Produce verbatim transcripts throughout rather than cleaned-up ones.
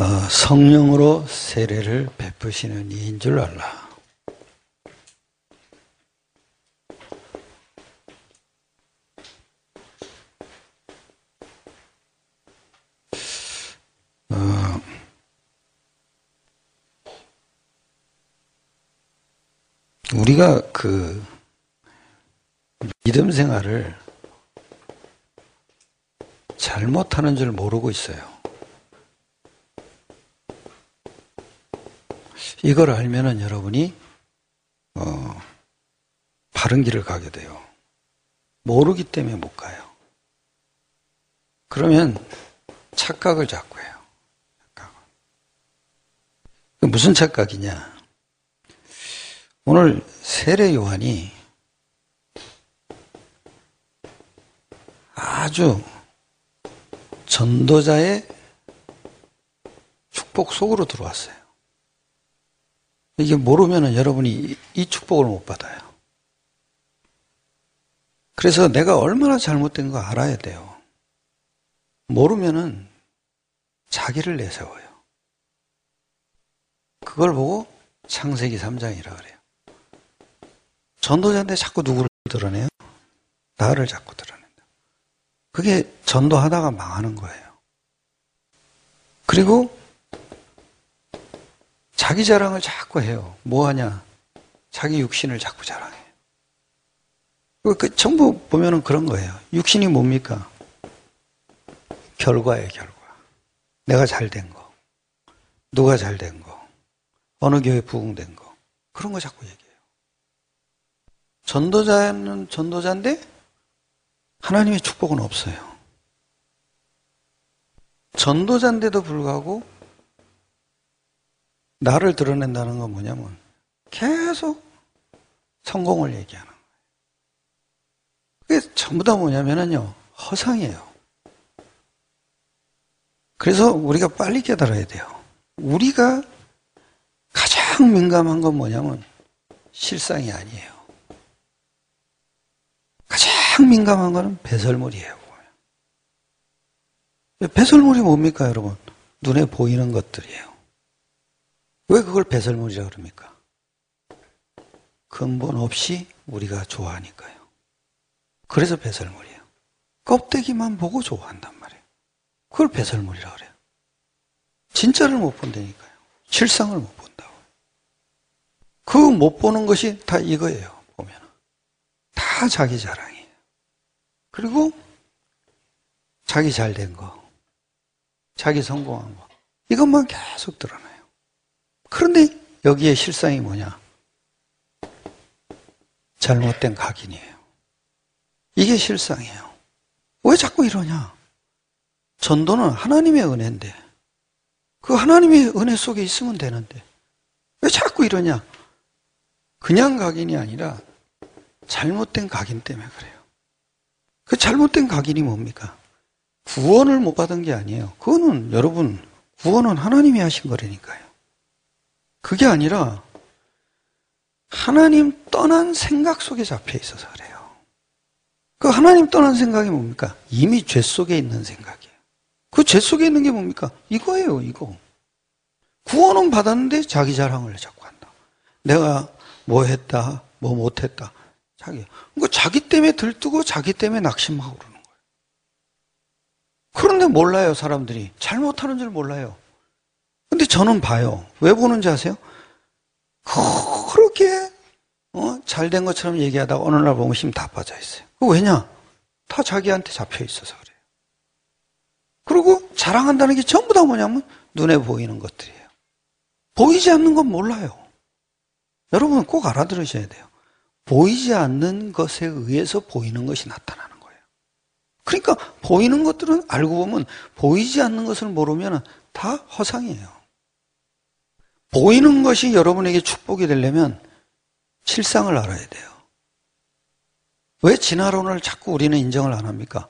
어, 성령으로 세례를 베푸시는 이인 줄 알라. 어, 우리가 그 믿음 생활을 잘못하는 줄 모르고 있어요. 이걸 알면은 여러분이 어, 바른 길을 가게 돼요. 모르기 때문에 못 가요. 그러면 착각을 자꾸 해요. 착각을. 무슨 착각이냐? 오늘 세례 요한이 아주 전도자의 축복 속으로 들어왔어요. 이게 모르면은 여러분이 이 축복을 못 받아요. 그래서 내가 얼마나 잘못된 거 알아야 돼요. 모르면은 자기를 내세워요. 그걸 보고 창세기 삼 장이라 그래요. 전도자인데 자꾸 누구를 드러내요? 나를 자꾸 드러낸다. 그게 전도하다가 망하는 거예요. 그리고 자기 자랑을 자꾸 해요. 뭐 하냐? 자기 육신을 자꾸 자랑해요. 그 전부 보면은 그런 거예요. 육신이 뭡니까? 결과예요, 결과. 내가 잘된 거. 누가 잘된 거. 어느 교회 부흥된 거. 그런 거 자꾸 얘기해요. 전도자는 전도자인데 하나님의 축복은 없어요. 전도자인데도 불구하고 나를 드러낸다는 건 뭐냐면 계속 성공을 얘기하는 거예요. 그게 전부 다 뭐냐면요, 허상이에요. 그래서 우리가 빨리 깨달아야 돼요. 우리가 가장 민감한 건 뭐냐면 실상이 아니에요. 가장 민감한 거는 배설물이에요. 배설물이 뭡니까, 여러분? 눈에 보이는 것들이에요. 왜 그걸 배설물이라고 그럽니까? 근본 없이 우리가 좋아하니까요. 그래서 배설물이에요. 껍데기만 보고 좋아한단 말이에요. 그걸 배설물이라고 그래요. 진짜를 못 본다니까요. 실상을 못 본다고. 그 못 보는 것이 다 이거예요. 보면 다 자기 자랑이에요. 그리고 자기 잘된 거, 자기 성공한 거, 이것만 계속 드러나요. 그런데 여기에 실상이 뭐냐? 잘못된 각인이에요. 이게 실상이에요. 왜 자꾸 이러냐? 전도는 하나님의 은혜인데, 그 하나님의 은혜 속에 있으면 되는데 왜 자꾸 이러냐? 그냥 각인이 아니라 잘못된 각인 때문에 그래요. 그 잘못된 각인이 뭡니까? 구원을 못 받은 게 아니에요. 그거는 여러분, 구원은 하나님이 하신 거라니까요. 그게 아니라 하나님 떠난 생각 속에 잡혀 있어서 그래요. 그 하나님 떠난 생각이 뭡니까? 이미 죄 속에 있는 생각이에요. 그 죄 속에 있는 게 뭡니까? 이거예요, 이거. 구원은 받았는데 자기 자랑을 자꾸 한다. 내가 뭐 했다, 뭐 못했다. 자기. 그러니까 자기 때문에 들뜨고 자기 때문에 낙심하고 그러는 거예요. 그런데 몰라요, 사람들이. 잘못하는 줄 몰라요. 근데 저는 봐요. 왜 보는지 아세요? 그렇게 어? 잘된 것처럼 얘기하다가 어느 날 보면 힘 다 빠져 있어요. 왜냐? 다 자기한테 잡혀 있어서 그래요. 그리고 자랑한다는 게 전부 다 뭐냐면 눈에 보이는 것들이에요. 보이지 않는 건 몰라요. 여러분 꼭 알아들으셔야 돼요. 보이지 않는 것에 의해서 보이는 것이 나타나는 거예요. 그러니까 보이는 것들은 알고 보면 보이지 않는 것을 모르면 다 허상이에요. 보이는 것이 여러분에게 축복이 되려면 실상을 알아야 돼요. 왜 진화론을 자꾸 우리는 인정을 안 합니까?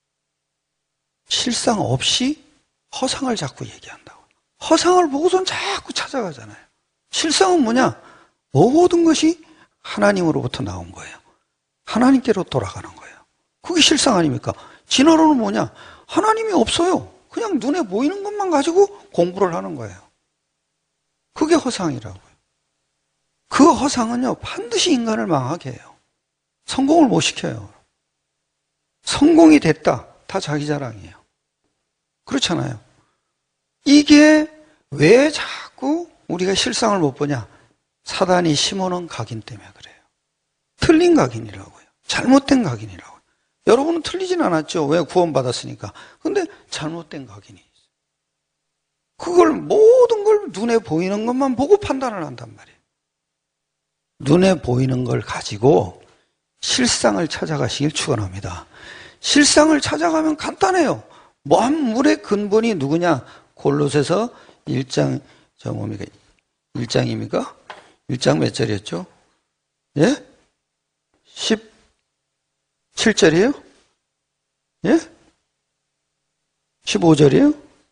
실상 없이 허상을 자꾸 얘기한다고. 허상을 보고선 자꾸 찾아가잖아요. 실상은 뭐냐? 모든 것이 하나님으로부터 나온 거예요. 하나님께로 돌아가는 거예요. 그게 실상 아닙니까? 진화론은 뭐냐? 하나님이 없어요. 그냥 눈에 보이는 것만 가지고 공부를 하는 거예요. 그게 허상이라고요. 그 허상은요, 반드시 인간을 망하게 해요. 성공을 못 시켜요. 성공이 됐다. 다 자기 자랑이에요. 그렇잖아요. 이게 왜 자꾸 우리가 실상을 못 보냐? 사단이 심어놓은 각인 때문에 그래요. 틀린 각인이라고요. 잘못된 각인이라고요. 여러분은 틀리진 않았죠. 왜? 구원받았으니까. 근데 잘못된 각인이 있어요. 그걸 모든 걸 눈에 보이는 것만 보고 판단을 한단 말이에요. 눈에 보이는 걸 가지고 실상을 찾아가시길 축원합니다. 실상을 찾아가면 간단해요. 만물의 근본이 누구냐? 골로새서 일 장, 저 뭡니까? 일 장입니까? 일 장 몇 절이었죠? 예? 십칠 절이에요? 예? 십오 절이에요?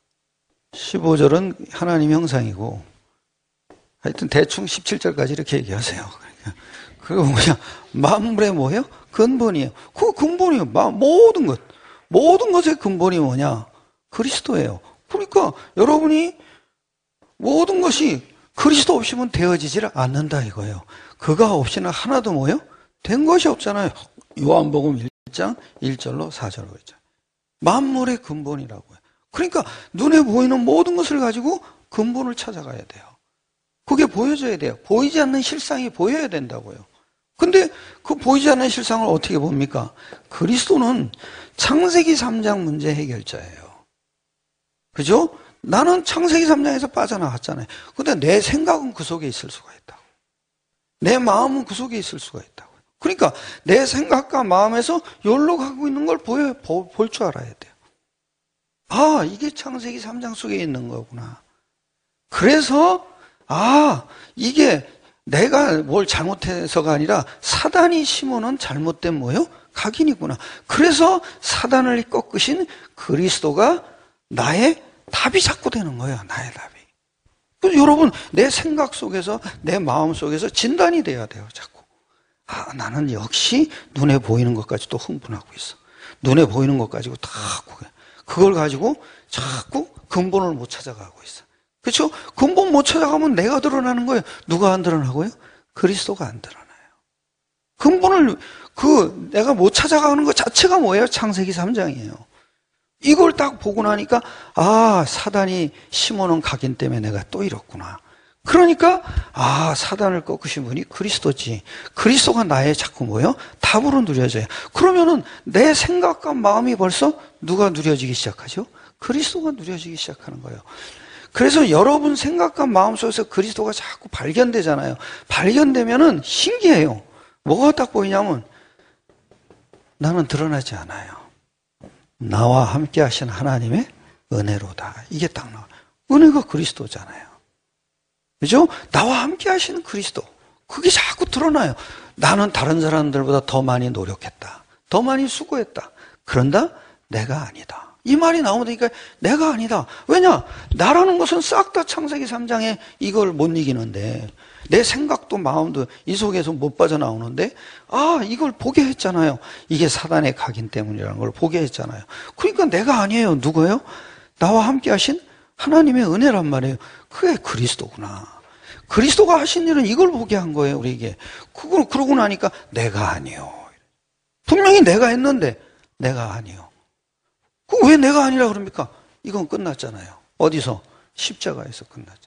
십오 절은 하나님 형상이고, 하여튼 대충 십칠 절까지 이렇게 얘기하세요. 그러니까 그거 뭐냐? 만물의 뭐예요? 근본이에요. 그 근본이에요. 모든 것. 모든 것의 근본이 뭐냐? 그리스도예요. 그러니까 여러분이 모든 것이 그리스도 없이면 되어지질 않는다 이거예요. 그가 없이는 하나도 뭐예요? 된 것이 없잖아요. 요한복음 일 장 일 절로 사 절로 있잖아요. 만물의 근본이라고요. 그러니까 눈에 보이는 모든 것을 가지고 근본을 찾아가야 돼요. 그게 보여져야 돼요. 보이지 않는 실상이 보여야 된다고요. 근데 그 보이지 않는 실상을 어떻게 봅니까? 그리스도는 창세기 삼 장 문제 해결자예요. 그죠? 나는 창세기 삼 장에서 빠져나왔잖아요. 근데 내 생각은 그 속에 있을 수가 있다고. 내 마음은 그 속에 있을 수가 있다고. 그러니까 내 생각과 마음에서 여기로 가고 있는 걸 보여, 볼 줄 알아야 돼요. 아, 이게 창세기 삼 장 속에 있는 거구나. 그래서 아, 이게 내가 뭘 잘못해서가 아니라 사단이 심어놓은 잘못된 뭐요? 각인이구나. 그래서 사단을 꺾으신 그리스도가 나의 답이 자꾸 되는 거예요. 나의 답이. 그래서 여러분, 내 생각 속에서, 내 마음 속에서 진단이 돼야 돼요. 자꾸. 아, 나는 역시 눈에 보이는 것까지도 흥분하고 있어. 눈에 보이는 것 가지고 다 그걸 가지고 자꾸 근본을 못 찾아가고 있어. 그렇죠? 근본 못 찾아가면 내가 드러나는 거예요. 누가 안 드러나고요? 그리스도가 안 드러나요. 근본을 그 내가 못 찾아가는 것 자체가 뭐예요? 창세기 삼 장이에요. 이걸 딱 보고 나니까 아, 사단이 심어놓은 각인 때문에 내가 또 이렇구나. 그러니까 아, 사단을 꺾으신 분이 그리스도지. 그리스도가 나의 자꾸 뭐예요? 답으로 누려져요. 그러면은 내 생각과 마음이 벌써 누가 누려지기 시작하죠? 그리스도가 누려지기 시작하는 거예요. 그래서 여러분 생각과 마음 속에서 그리스도가 자꾸 발견되잖아요. 발견되면은 신기해요. 뭐가 딱 보이냐면 나는 드러나지 않아요. 나와 함께 하신 하나님의 은혜로다. 이게 딱 나와요. 은혜가 그리스도잖아요. 그죠? 나와 함께 하시는 그리스도. 그게 자꾸 드러나요. 나는 다른 사람들보다 더 많이 노력했다. 더 많이 수고했다. 그런다? 내가 아니다. 이 말이 나오니까 내가 아니다. 왜냐? 나라는 것은 싹 다 창세기 삼 장에 이걸 못 이기는데 내 생각도 마음도 이 속에서 못 빠져나오는데 아, 이걸 보게 했잖아요. 이게 사단의 각인 때문이라는 걸 보게 했잖아요. 그러니까 내가 아니에요. 누구예요? 나와 함께 하신 하나님의 은혜란 말이에요. 그게 그리스도구나. 그리스도가 하신 일은 이걸 보게 한 거예요, 우리에게. 그걸 그러고 나니까 내가 아니요. 분명히 내가 했는데 내가 아니요. 그 왜 내가 아니라 그럽니까? 이건 끝났잖아요. 어디서? 십자가에서 끝났잖아요.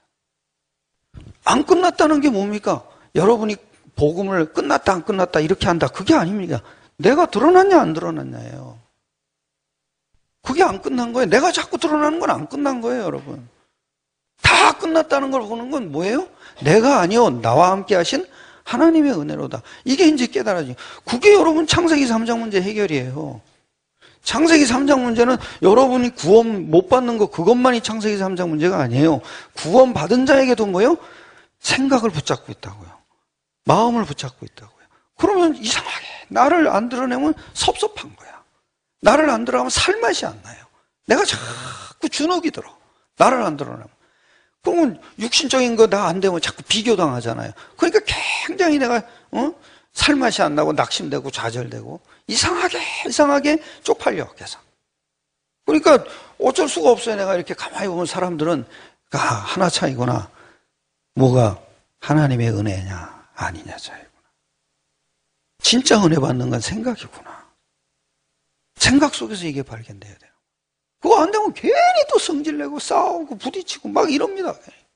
안 끝났다는 게 뭡니까? 여러분이 복음을 끝났다 안 끝났다 이렇게 한다. 그게 아닙니다. 내가 드러났냐 안 드러났냐예요. 그게 안 끝난 거예요. 내가 자꾸 드러나는 건 안 끝난 거예요, 여러분. 다 끝났다는 걸 보는 건 뭐예요? 내가 아니요. 나와 함께 하신 하나님의 은혜로다. 이게 이제 깨달아지죠. 그게 여러분 창세기 삼 장 문제 해결이에요. 창세기 삼 장 문제는 여러분이 구원 못 받는 거 그것만이 창세기 삼 장 문제가 아니에요. 구원 받은 자에게도 뭐예요? 생각을 붙잡고 있다고요. 마음을 붙잡고 있다고요. 그러면 이상하게 나를 안 드러내면 섭섭한 거야. 나를 안 드러내면 살맛이 안 나요. 내가 자꾸 주눅이 들어. 나를 안 드러내면. 그러면 육신적인 거 나 안 되면 자꾸 비교당하잖아요. 그러니까 굉장히 내가 어? 살맛이 안 나고 낙심되고 좌절되고 이상하게 이상하게 쪽팔려 계속. 그러니까 어쩔 수가 없어요. 내가 이렇게 가만히 보면 사람들은 아, 하나 차이구나. 뭐가 하나님의 은혜냐 아니냐 차이구나. 진짜 은혜 받는 건 생각이구나. 생각 속에서 이게 발견돼야 돼요. 그거 안 되면 괜히 또 성질내고 싸우고 부딪히고 막 이럽니다.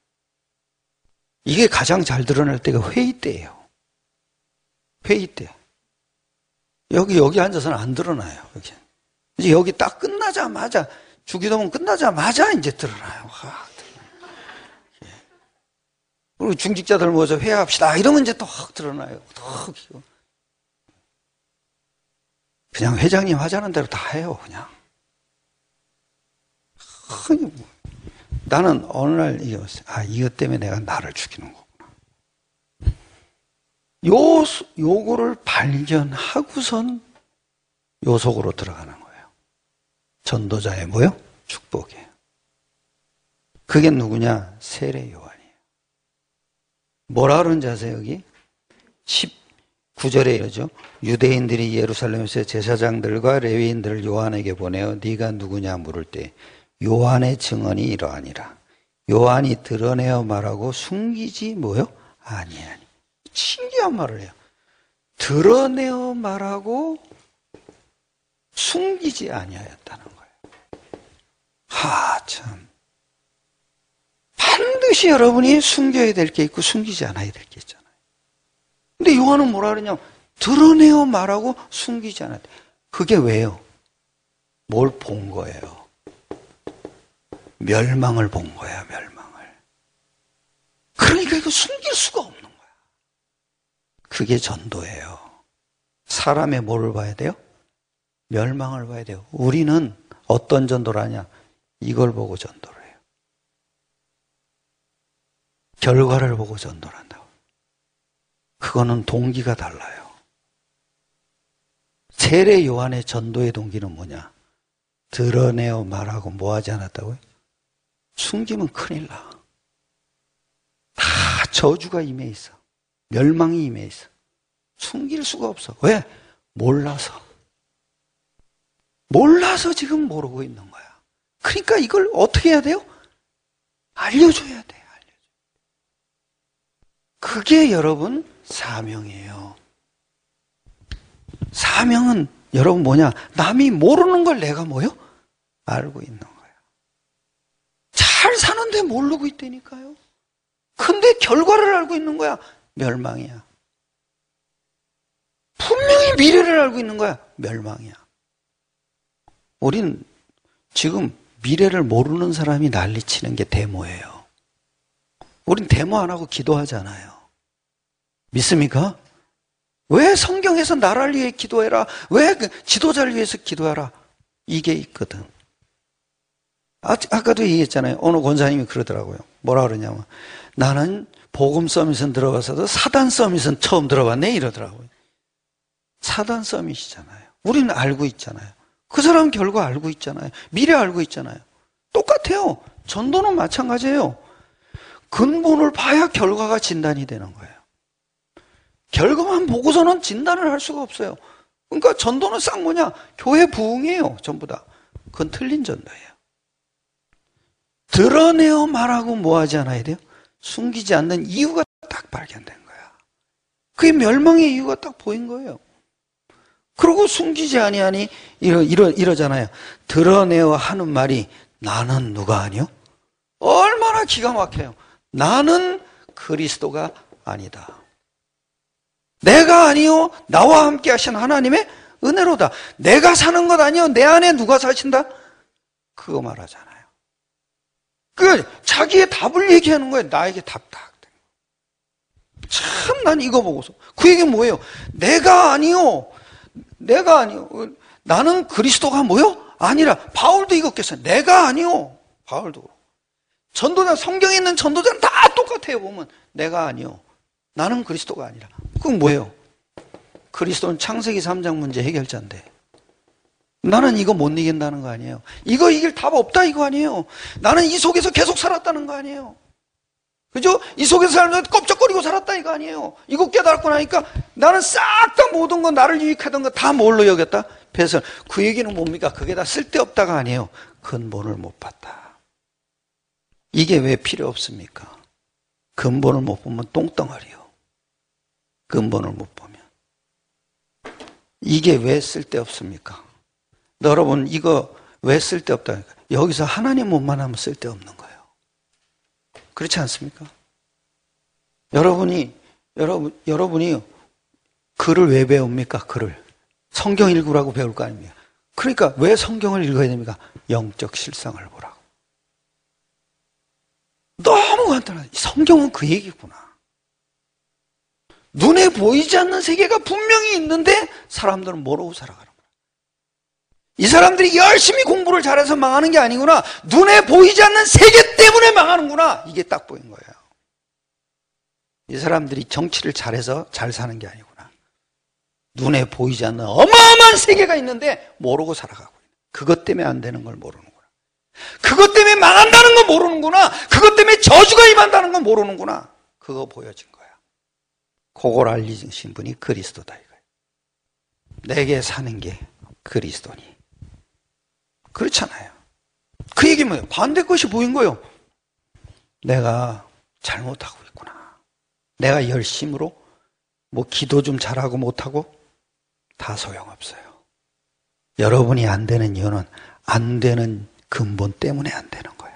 이게 가장 잘 드러날 때가 회의 때예요. 회의 때. 여기 여기 앉아서는 안 드러나요. 여기. 이제 여기 딱 끝나자마자 주기도문 끝나자마자 이제 드러나요. 아, 그리고 중직자들 모여서 회의합시다. 이러면 이제 또 확 드러나요. 더 그냥 회장님 하자는 대로 다 해요. 그냥. 나는 어느 날 이게 왔어요. 아, 이것 때문에 내가 나를 죽이는 거구나. 요, 요거를 발견하고선 요 속으로 들어가는 거예요. 전도자의 뭐요? 축복이에요. 그게 누구냐? 세례 요한이에요. 뭐라 그러는지 아세요, 여기? 십구 절에 이러죠. 유대인들이 예루살렘에서 제사장들과 레위인들을 요한에게 보내어 네가 누구냐 물을 때 요한의 증언이 이러하니라. 요한이 드러내어 말하고 숨기지 뭐요? 아니하니. 신기한 말을 해요. 드러내어 말하고 숨기지 아니하였다는 거예요. 하, 참. 반드시 여러분이 숨겨야 될 게 있고 숨기지 않아야 될 게 있잖아요. 근데 요한은 뭐라 그러냐? 드러내어 말하고 숨기지 않았다. 그게 왜요? 뭘 본 거예요? 멸망을 본 거야, 멸망을. 그러니까 이거 숨길 수가 없는 거야. 그게 전도예요. 사람의 뭐를 봐야 돼요? 멸망을 봐야 돼요. 우리는 어떤 전도를 하냐? 이걸 보고 전도를 해요. 결과를 보고 전도를 한다고. 그거는 동기가 달라요. 세례 요한의 전도의 동기는 뭐냐? 드러내어 말하고 뭐 하지 않았다고요? 숨기면 큰일 나. 다 저주가 임해 있어. 멸망이 임해 있어. 숨길 수가 없어. 왜? 몰라서. 몰라서 지금 모르고 있는 거야. 그러니까 이걸 어떻게 해야 돼요? 알려줘야 돼. 알려줘. 그게 여러분 사명이에요. 사명은 여러분 뭐냐? 남이 모르는 걸 내가 뭐요? 알고 있는 거야. 잘 사는데 모르고 있다니까요. 근데 결과를 알고 있는 거야. 멸망이야. 분명히 미래를 알고 있는 거야. 멸망이야. 우린 지금 미래를 모르는 사람이 난리치는 게 데모예요. 우린 데모 안 하고 기도하잖아요. 믿습니까? 왜 성경에서 나라를 위해 기도해라? 왜 지도자를 위해서 기도하라? 이게 있거든. 아, 아까도 얘기했잖아요. 어느 권사님이 그러더라고요. 뭐라 그러냐면 나는 복음 서밋은 들어가서도 사단 서밋은 처음 들어봤네 이러더라고요. 사단 서밋이잖아요. 우리는 알고 있잖아요. 그 사람 결과 알고 있잖아요. 미래 알고 있잖아요. 똑같아요. 전도는 마찬가지예요. 근본을 봐야 결과가 진단이 되는 거예요. 결과만 보고서는 진단을 할 수가 없어요. 그러니까 전도는 싹 뭐냐? 교회 부흥이에요. 전부 다. 그건 틀린 전도예요. 드러내어 말하고 뭐 하지 않아야 돼요? 숨기지 않는 이유가 딱 발견된 거야. 그게 멸망의 이유가 딱 보인 거예요. 그리고 숨기지 아니하니 이러, 이러, 이러잖아요. 드러내어 하는 말이 나는 누가 아니요? 얼마나 기가 막혀요. 나는 그리스도가 아니다. 내가 아니요 나와 함께 하신 하나님의 은혜로다. 내가 사는 것 아니요 내 안에 누가 사신다? 그거 말하잖아요. 그 자기의 답을 얘기하는 거예요. 나에게 답 딱. 참 난 이거 보고서 그 얘기는 뭐예요? 내가 아니요 내가 아니요 나는 그리스도가 뭐요? 아니라 바울도 이거겠어요. 내가 아니요 바울도 전도자 성경에 있는 전도자는 다 똑같아요. 보면 내가 아니요 나는 그리스도가 아니라. 그건 뭐예요? 그리스도는 창세기 삼 장 문제 해결자인데 나는 이거 못 이긴다는 거 아니에요. 이거 이길 답 없다 이거 아니에요. 나는 이 속에서 계속 살았다는 거 아니에요. 그죠? 이 속에서 살면서 껍적거리고 살았다 이거 아니에요. 이거 깨달고 나니까 나는 싹 다 모든 거 나를 유익하던 거 다 뭘로 여겼다? 배선. 그 얘기는 뭡니까? 그게 다 쓸데없다가 아니에요. 근본을 못 봤다. 이게 왜 필요 없습니까? 근본을 못 보면 똥덩어리요. 근본을 못 보면. 이게 왜 쓸데없습니까? 여러분 이거 왜 쓸데없다? 여기서 하나님 몸만 하면 쓸데없는 거예요. 그렇지 않습니까? 여러분이 여러분 여러분이 글을 왜 배웁니까? 글을 성경 읽으라고 배울 거 아닙니까? 그러니까 왜 성경을 읽어야 됩니까? 영적 실상을 보라고. 너무 간단하지. 성경은 그 얘기구나. 눈에 보이지 않는 세계가 분명히 있는데 사람들은 모르고 살아가는 거야. 이 사람들이 열심히 공부를 잘해서 망하는 게 아니구나. 눈에 보이지 않는 세계 때문에 망하는구나. 이게 딱 보인 거예요. 이 사람들이 정치를 잘해서 잘 사는 게 아니구나. 눈에 보이지 않는 어마어마한 세계가 있는데 모르고 살아가고 있는. 그것 때문에 안 되는 걸 모르는구나. 그것 때문에 망한다는 걸 모르는구나. 그것 때문에 저주가 임한다는 걸 모르는구나. 그거 보여진 거야. 그걸 알리신 분이 그리스도다 이거예요. 내게 사는 게 그리스도니. 그렇잖아요. 그 얘기 뭐예요? 반대 것이 보인 거예요. 내가 잘못하고 있구나. 내가 열심으로 뭐 기도 좀 잘하고 못하고 다 소용없어요. 여러분이 안 되는 이유는 안 되는 근본 때문에 안 되는 거예요.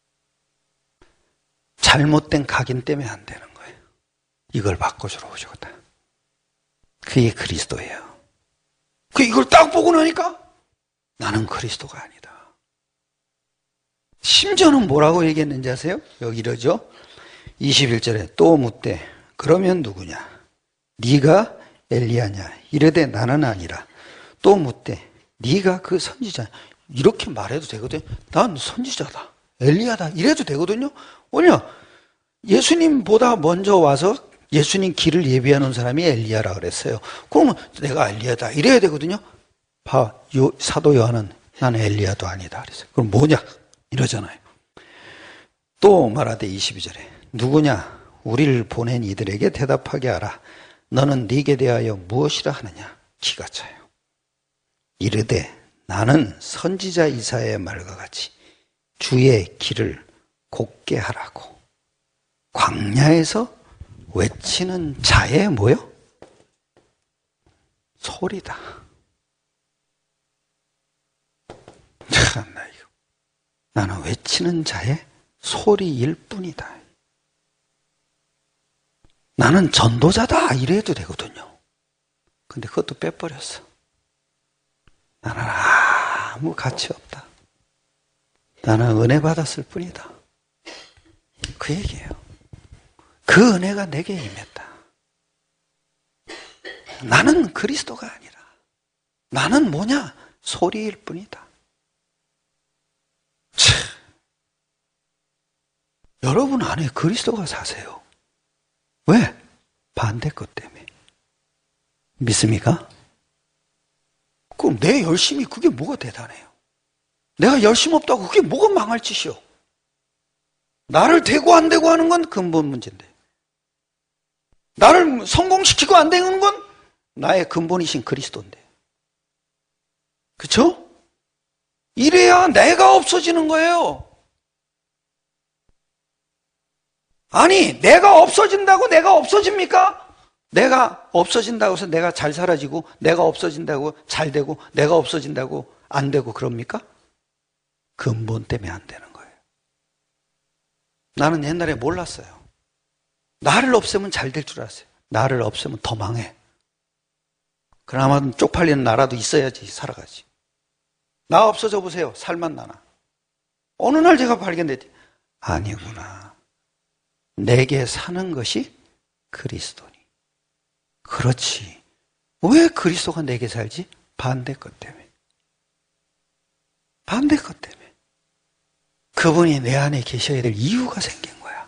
잘못된 각인 때문에 안 되는 거예요. 이걸 바꿔주러 오셨다. 그게 그리스도예요. 그 이걸 딱 보고 나니까 나는 그리스도가 아니다. 심지어는 뭐라고 얘기했는지 아세요? 여기 이러죠. 이십일 절에 또 묻되 그러면 누구냐? 네가 엘리야냐? 이르되 나는 아니라. 또 묻되 네가 그 선지자냐? 이렇게 말해도 되거든요. 난 선지자다. 엘리야다. 이래도 되거든요. 왜냐? 예수님보다 먼저 와서 예수님 길을 예비하는 사람이 엘리야라 그랬어요. 그러면 내가 엘리야다. 이래야 되거든요. 봐, 요, 사도 요한은 나는 엘리야도 아니다. 그랬어요. 그럼 뭐냐? 이러잖아요. 또 말하되 이십이 절에 누구냐? 우리를 보낸 이들에게 대답하게 하라. 너는 네게 대하여 무엇이라 하느냐? 기가 차요. 이르되 나는 선지자 이사야의 말과 같이 주의 길을 곧게 하라고 광야에서 외치는 자의 뭐요? 소리다. 참나 이거. 나는 외치는 자의 소리일 뿐이다. 나는 전도자다 이래도 되거든요. 근데 그것도 빼버렸어. 나는 아무 가치 없다. 나는 은혜 받았을 뿐이다. 그 얘기예요. 그 은혜가 내게 임했다. 나는 그리스도가 아니라 나는 뭐냐? 소리일 뿐이다. 참. 여러분 안에 그리스도가 사세요. 왜? 반대 것 때문에. 믿습니까? 그럼 내 열심이 그게 뭐가 대단해요? 내가 열심 없다고 그게 뭐가 망할 짓이요? 나를 되고 안 되고 하는 건 근본 문제인데. 나를 성공시키고 안 되는 건 나의 근본이신 그리스도인데. 그쵸? 이래야 내가 없어지는 거예요. 아니, 내가 없어진다고 내가 없어집니까? 내가 없어진다고 해서 내가 잘 사라지고, 내가 없어진다고 잘 되고, 내가 없어진다고 안 되고 그럽니까? 근본 때문에 안 되는 거예요. 나는 옛날에 몰랐어요. 나를 없애면 잘 될 줄 알았어요. 나를 없애면 더 망해. 그나마 쪽팔리는 나라도 있어야지 살아가지. 나 없어져 보세요. 살만 나나. 어느 날 제가 발견됐지. 아니구나. 내게 사는 것이 그리스도니. 그렇지. 왜 그리스도가 내게 살지? 반대 것 때문에. 반대 것 때문에. 그분이 내 안에 계셔야 될 이유가 생긴 거야.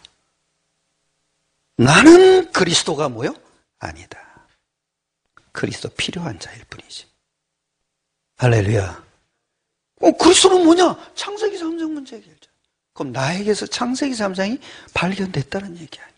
나는 그리스도가 뭐요? 아니다. 그리스도 필요한 자일 뿐이지. 할렐루야. 어, 그리스도는 뭐냐? 창세기 삼 장 문제 해결자. 그럼 나에게서 창세기 삼 장이 발견됐다는 얘기 아니에요.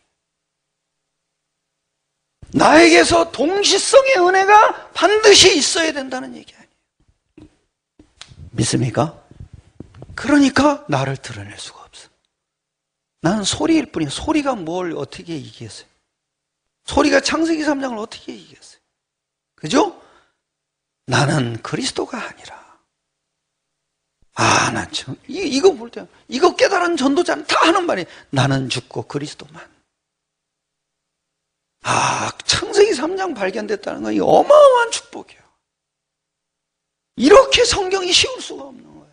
나에게서 동시성의 은혜가 반드시 있어야 된다는 얘기 아니에요. 믿습니까? 그러니까 나를 드러낼 수가 없어. 나는 소리일 뿐이에요. 소리가 뭘 어떻게 이기겠어요? 소리가 창세기 삼 장을 어떻게 이기겠어요? 그죠? 나는 그리스도가 아니라. 아, 난 참, 이, 이거 볼 때, 이거 깨달은 전도자는 다 하는 말이 나는 죽고 그리스도만. 아, 창세기 삼 장 발견됐다는 건 이 어마어마한 축복이에요. 이렇게 성경이 쉬울 수가 없는 거예요.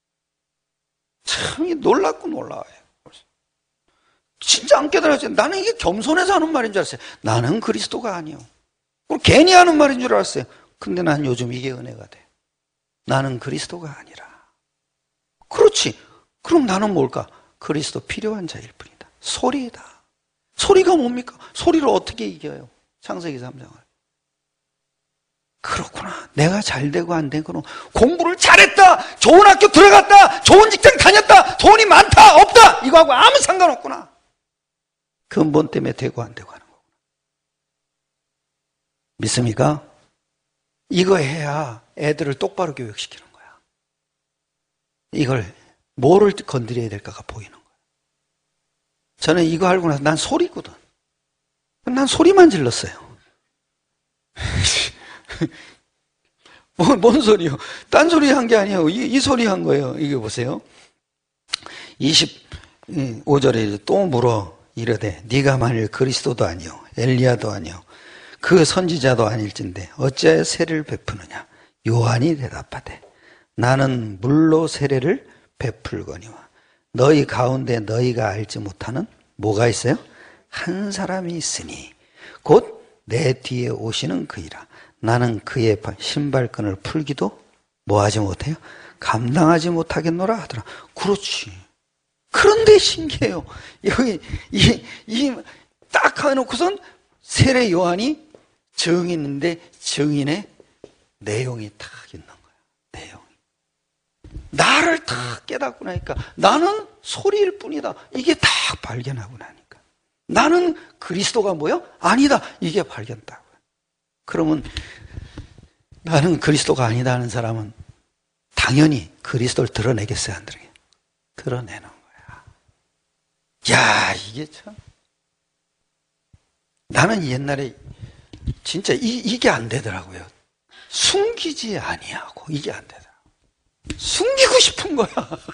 참 놀랍고 놀라워요. 진짜 안 깨달았어요. 나는 이게 겸손해서 하는 말인 줄 알았어요. 나는 그리스도가 아니요. 그리고 괜히 하는 말인 줄 알았어요. 근데 난 요즘 이게 은혜가 돼. 나는 그리스도가 아니라. 그렇지. 그럼 나는 뭘까? 그리스도 필요한 자일 뿐이다. 소리다. 소리가 뭡니까? 소리를 어떻게 이겨요? 창세기 삼 장을. 그렇구나. 내가 잘 되고 안 되고 공부를 잘했다. 좋은 학교 들어갔다. 좋은 직장 다녔다. 돈이 많다. 없다. 이거하고 아무 상관없구나. 근본 때문에 되고 안 되고 하는 거구나. 믿습니까? 이거 해야 애들을 똑바로 교육시키는 거야. 이걸 뭐를 건드려야 될까가 보이는 거야. 저는 이거 알고 나서 난 소리거든. 난 소리만 질렀어요. 뭔, 뭔 소리요? 딴 소리 한 게 아니에요. 이, 이 소리 한 거예요. 이게 보세요. 이십오 절에 또 물어 이르되 네가 만일 그리스도도 아니요 엘리야도 아니요 그 선지자도 아닐진데 어찌하여 세례를 베푸느냐. 요한이 대답하되 나는 물로 세례를 베풀거니와 너희 가운데 너희가 알지 못하는 뭐가 있어요? 한 사람이 있으니 곧 내 뒤에 오시는 그이라. 나는 그의 신발끈을 풀기도 뭐하지 못해요? 감당하지 못하겠노라 하더라. 그렇지. 그런데 신기해요. 여기 이, 이 딱 해놓고선 세례 요한이 증인인데 증인의 내용이 딱 있는 거예요. 내용이. 나를 딱 깨닫고 나니까 나는 소리일 뿐이다. 이게 딱 발견하고 나니까. 나는 그리스도가 뭐요? 아니다. 이게 발견다고요. 그러면 나는 그리스도가 아니다 하는 사람은 당연히 그리스도를 드러내겠어요? 안 드러내겠어요? 드러내는 거야. 야, 이게 참. 나는 옛날에 진짜 이, 이게 안 되더라고요. 숨기지 아니하고 이게 안 되더라고요. 숨기고 싶은 거야.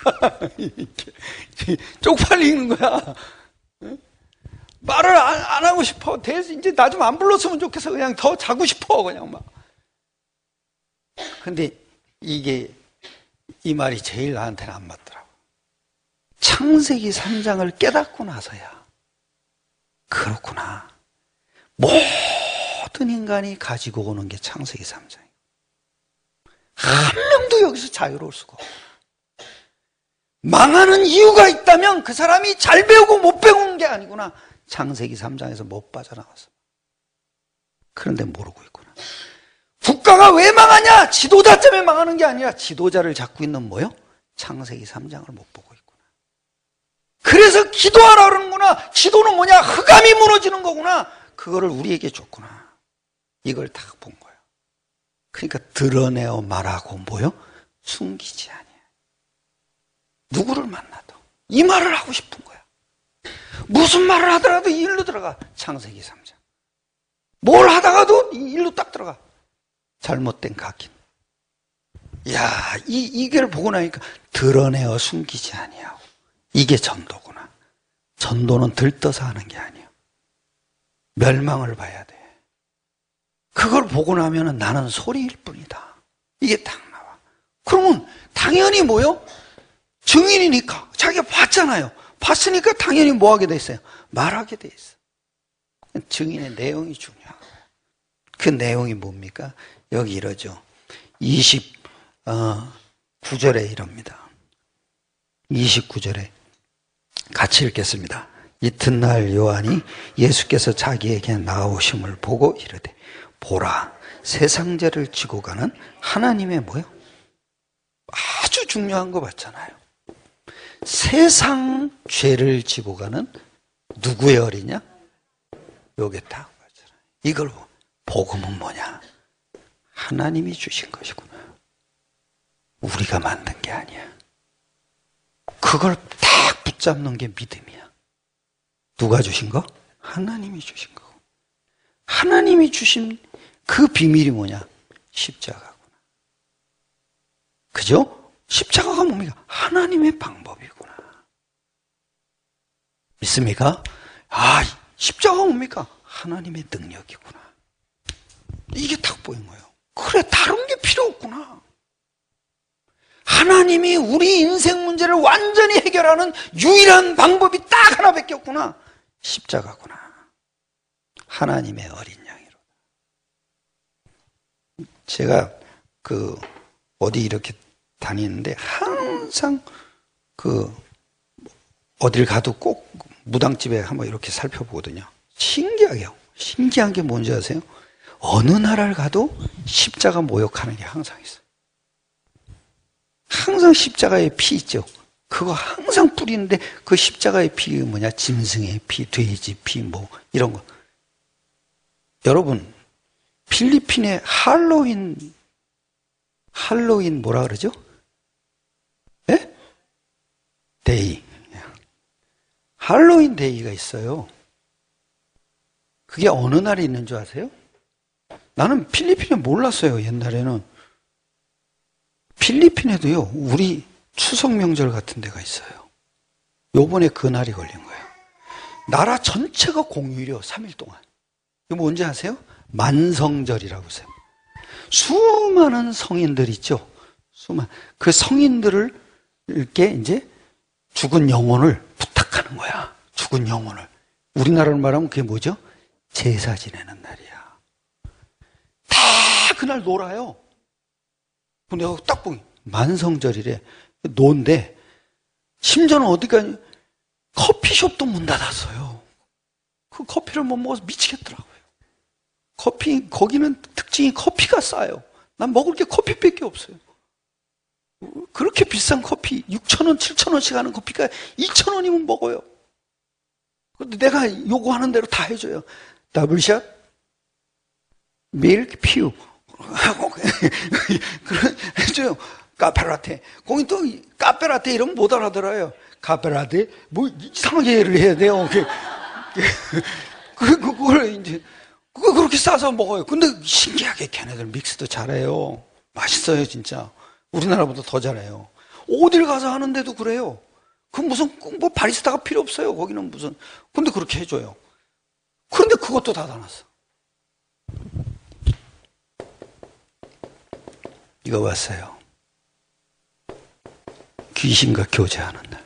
쪽팔리는 거야. 말을 안, 안 하고 싶어. 대해서 이제 나 좀 안 불렀으면 좋겠어. 그냥 더 자고 싶어. 그냥 막. 근데 이게, 이 말이 제일 나한테는 안 맞더라고. 창세기 삼 장을 깨닫고 나서야, 그렇구나. 모든 인간이 가지고 오는 게 창세기 삼 장이에요. 한 명도 여기서 자유로울 수가 없구나. 망하는 이유가 있다면 그 사람이 잘 배우고 못 배운 게 아니구나. 창세기 삼 장에서 못 빠져나왔어. 그런데 모르고 있구나. 국가가 왜 망하냐? 지도자 때문에 망하는 게 아니라 지도자를 잡고 있는 뭐요? 창세기 삼 장을 못 보고 있구나. 그래서 기도하라 그러는구나. 기도는 뭐냐? 흑암이 무너지는 거구나. 그거를 우리에게 줬구나. 이걸 다 본 거예요. 그러니까 드러내어 말하고 뭐요? 숨기지 아니야. 누구를 만나도 이 말을 하고 싶은 거야. 무슨 말을 하더라도 이 일로 들어가. 창세기 삼 장. 뭘 하다가도 이 일로 딱 들어가. 잘못된 각인. 야, 이, 이걸 보고 나니까 드러내어 숨기지 아니하고. 이게 전도구나. 전도는 들떠서 하는 게 아니야. 멸망을 봐야 돼. 그걸 보고 나면 나는 소리일 뿐이다. 이게 딱 나와. 그러면 당연히 뭐요? 증인이니까. 자기가 봤잖아요. 봤으니까 당연히 뭐 하게 돼 있어요? 말하게 돼 있어. 증인의 내용이 중요한 거예요. 그 내용이 뭡니까? 여기 이러죠. 이십구 절에 이럽니다. 이십구 절에 같이 읽겠습니다. 이튿날 요한이 예수께서 자기에게 나오심을 보고 이르되 보라, 세상죄를 지고 가는 하나님의 뭐요? 아주 중요한 거 봤잖아요. 세상 죄를 지고 가는 누구의 어리냐? 요게 딱 맞잖아. 이걸 복음은 뭐냐? 하나님이 주신 것이구나. 우리가 만든 게 아니야. 그걸 딱 붙잡는 게 믿음이야. 누가 주신 거? 하나님이 주신 거고. 하나님이 주신 그 비밀이 뭐냐? 십자가구나. 그죠? 십자가가 뭡니까? 하나님의 방법이구나. 믿습니까? 아, 십자가가 뭡니까? 하나님의 능력이구나. 이게 딱 보인 거예요. 그래, 다른 게 필요 없구나. 하나님이 우리 인생 문제를 완전히 해결하는 유일한 방법이 딱 하나밖에 없구나. 십자가구나. 하나님의 어린 양이로다. 제가 그 어디 이렇게 다니는데 항상 그 어딜 가도 꼭 무당집에 한번 이렇게 살펴보거든요. 신기하게요. 신기한 게 뭔지 아세요? 어느 나라를 가도 십자가 모욕하는 게 항상 있어요. 항상 십자가의 피 있죠. 그거 항상 뿌리는데 그 십자가의 피 뭐냐? 짐승의 피, 돼지 피, 뭐 이런 거. 여러분, 필리핀의 할로윈 할로윈 뭐라 그러죠? 예? 데이. 할로윈 데이가 있어요. 그게 어느 날에 있는 줄 아세요? 나는 필리핀에 몰랐어요, 옛날에는. 필리핀에도요, 우리 추석 명절 같은 데가 있어요. 요번에 그 날이 걸린 거예요. 나라 전체가 공휴일이요, 삼 일 동안. 이거 뭔지 아세요? 만성절이라고 해요. 수많은 성인들 있죠? 수많은. 그 성인들을 이렇게 이제 죽은 영혼을 부탁하는 거야. 죽은 영혼을. 우리나라로 말하면 그게 뭐죠? 제사 지내는 날이야. 다 그날 놀아요. 근데 내가 딱 보니 만성절이래. 노인데 심지어는 어디가 커피숍도 문 닫았어요. 그 커피를 못 먹어서 미치겠더라고요. 커피, 거기는 특징이 커피가 싸요. 난 먹을 게 커피밖에 없어요. 그렇게 비싼 커피, 육천 원, 칠천 원씩 하는 커피가 이천 원이면 먹어요. 근데 내가 요구하는 대로 다 해줘요. 더블샷, 밀크, 퓨. 하고, 해줘요. 카페라테. 거기 또 카페라테 이러면 못 알아들어요. 카페라테? 뭐 이상하게 얘를 해야 돼요. 그, 그걸 이제, 그거 그렇게 싸서 먹어요. 근데 신기하게 걔네들 믹스도 잘해요. 맛있어요, 진짜. 우리나라보다 더 잘해요. 어딜 가서 하는데도 그래요. 그 무슨 뭐 바리스타가 필요 없어요. 거기는 무슨. 근데 그렇게 해줘요. 그런데 그것도 닫아놨어. 이거 봤어요. 귀신과 교제하는 날.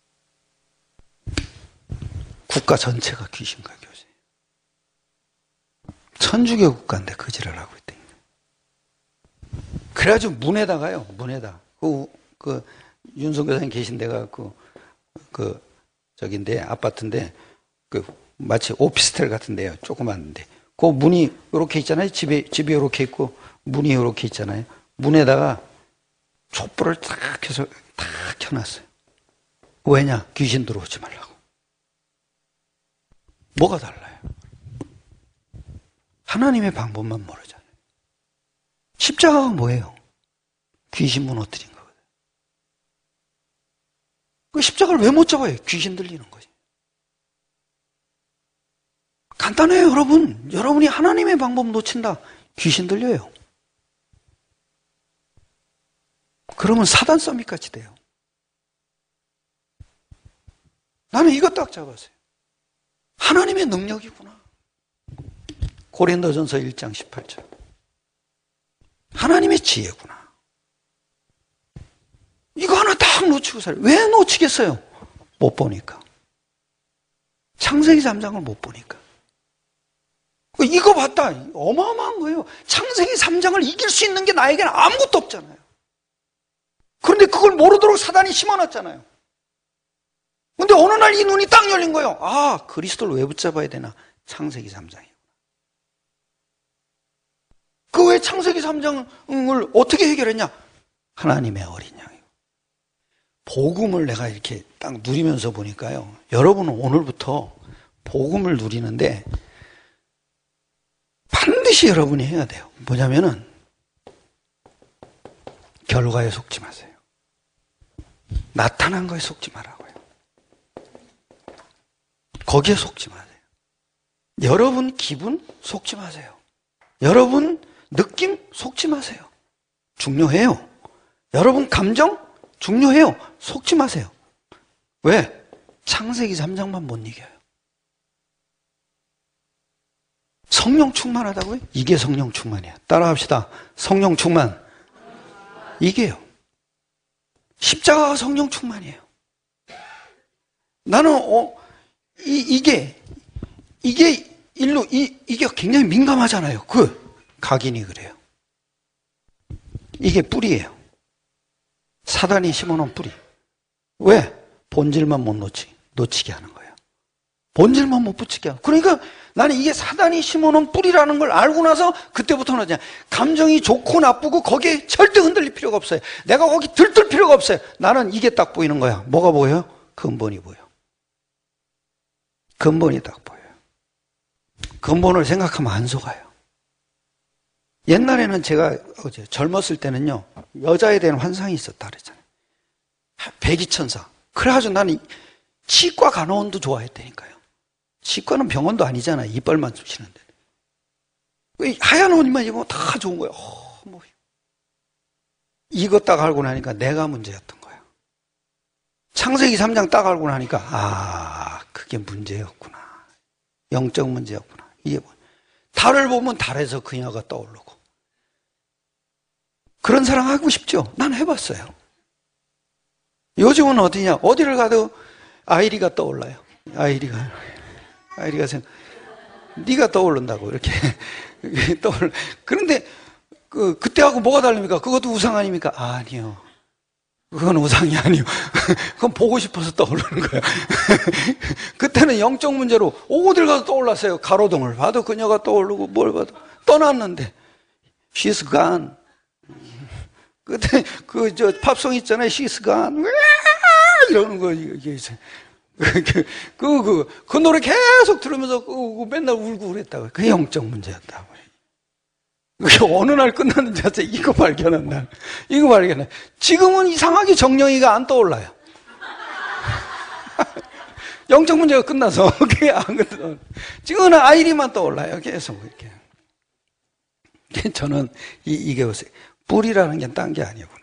국가 전체가 귀신과 교제. 천주교 국가인데 그 지랄 하고 있대. 그래가지고 문에다가요, 문에다. 그, 그, 윤성 교사님 계신 데가 그, 그, 저긴데, 아파트인데, 그, 마치 오피스텔 같은 데요. 조그만데. 그 문이 요렇게 있잖아요. 집에, 집이 요렇게 있고, 문이 요렇게 있잖아요. 문에다가 촛불을 탁 켜서, 탁 켜놨어요. 왜냐? 귀신 들어오지 말라고. 뭐가 달라요? 하나님의 방법만 모르잖아요. 십자가가 뭐예요? 귀신 무너뜨린 거거든요. 그 십자가를 왜 못 잡아요? 귀신 들리는 거지. 간단해요, 여러분. 여러분이 하나님의 방법 놓친다. 귀신 들려요. 그러면 사단 서밋같이 돼요. 나는 이거 딱 잡았어요. 하나님의 능력이구나. 고린도전서 일 장 십팔 절. 하나님의 지혜구나. 이거 하나 딱 놓치고 살아요. 왜 놓치겠어요? 못 보니까. 창세기 삼 장을 못 보니까. 이거 봤다. 어마어마한 거예요. 창세기 삼 장을 이길 수 있는 게 나에게는 아무것도 없잖아요. 그런데 그걸 모르도록 사단이 심어놨잖아요. 근데 어느 날 이 눈이 딱 열린 거예요. 아, 그리스도를 왜 붙잡아야 되나? 창세기 삼 장이에요. 그 왜 창세기 삼 장을 어떻게 해결했냐? 하나님의 어린 양이에요. 복음을 내가 이렇게 딱 누리면서 보니까요. 여러분은 오늘부터 복음을 누리는데 반드시 여러분이 해야 돼요. 뭐냐면은 결과에 속지 마세요. 나타난 거에 속지 말라고요. 거기에 속지 마세요. 여러분 기분 속지 마세요. 여러분 느낌 속지 마세요. 중요해요. 여러분 감정 중요해요. 속지 마세요. 왜? 창세기 삼 장만 못 이겨요. 성령 충만하다고요? 이게 성령 충만이야. 따라합시다. 성령 충만. 이게요. 십자가가 성령 충만이에요. 나는 어, 이, 이게 이게 일로 이, 이게 굉장히 민감하잖아요. 그 각인이 그래요. 이게 뿌리예요. 사단이 심어놓은 뿌리. 왜? 본질만 못 놓치, 놓치게 하는 거예요. 본질만 못 붙이게 하는 거예요. 그러니까 나는 이게 사단이 심어놓은 뿌리라는 걸 알고 나서 그때부터는 그냥 감정이 좋고 나쁘고 거기에 절대 흔들릴 필요가 없어요. 내가 거기 들뜰 필요가 없어요. 나는 이게 딱 보이는 거야. 뭐가 보여요? 근본이 보여. 근본이 딱 보여요. 근본을 생각하면 안 속아요. 옛날에는 제가 어제 젊었을 때는요, 여자에 대한 환상이 있었다 그랬잖아요. 백이천사. 그래가지고 나는 치과 간호원도 좋아했다니까요. 치과는 병원도 아니잖아요. 이빨만 쑤시는데. 하얀 옷만 입으면 다 좋은 거예요. 어, 뭐. 이거 딱 알고 나니까 내가 문제였던 거예요. 창세기 삼 장 딱 알고 나니까 아, 그게 문제였구나. 영적 문제였구나. 이게 뭐. 달을 보면 달에서 그녀가 떠오르고. 그런 사랑 하고 싶죠? 난 해봤어요. 요즘은 어디냐? 어디를 가도 아이리가 떠올라요. 아이리가. 아이리가 생각, 네가 떠오른다고, 이렇게. 떠올 그런데, 그, 그때하고 뭐가 다릅니까? 그것도 우상 아닙니까? 아, 아니요. 그건 우상이 아니요. 그건 보고 싶어서 떠오르는 거예요. 그때는 영적 문제로 어딜 가도 떠올랐어요. 가로등을 봐도 그녀가 떠오르고 뭘 봐도 떠났는데 She's gone. 그때 그 저 팝송 있잖아요. She's gone. 이러는 거 이게 그, 그, 그, 그 노래 계속 들으면서 그, 맨날 울고 그랬다고. 그게 영적 문제였다고. 어느 날 끝났는지 아세요? 이거 발견한 날. 이거 발견한 날. 지금은 이상하게 정령이가 안 떠올라요. 영적 문제가 끝나서. 그게 안 끝나. 지금은 아이리만 떠올라요. 계속 이렇게. 저는 이, 이게 보세요. 뿌리라는 게 딴 게 아니구나.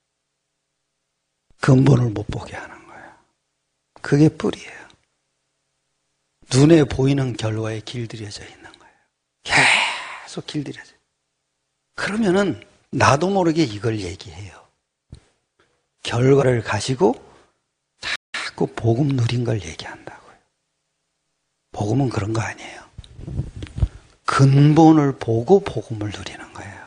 근본을 못 보게 하는 거예요. 그게 뿌리예요. 눈에 보이는 결과에 길들여져 있는 거예요. 계속 길들여져. 그러면은 나도 모르게 이걸 얘기해요. 결과를 가지고 자꾸 복음 누린 걸 얘기한다고요. 복음은 그런 거 아니에요. 근본을 보고 복음을 누리는 거예요.